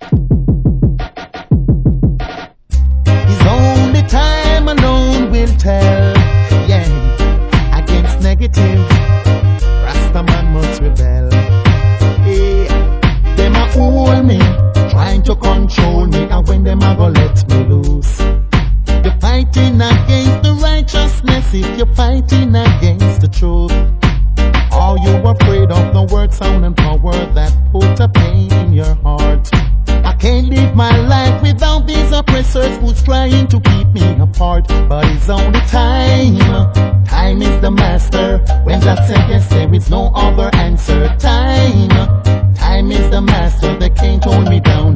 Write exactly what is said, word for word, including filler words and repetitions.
It's only time alone will tell. Yeah, against negative, Rastaman must rebel. Yeah, them a hold me, trying to control me, and when them a go let me loose. You're fighting against the righteousness if you're fighting against the truth. Are you afraid of the word, sound, and power that put a pain in your heart? I can't live my life without these oppressors who's trying to keep me apart. But it's only time. Time is the master. When God said yes, there is no other answer. Time. Time is the master. They can't hold me down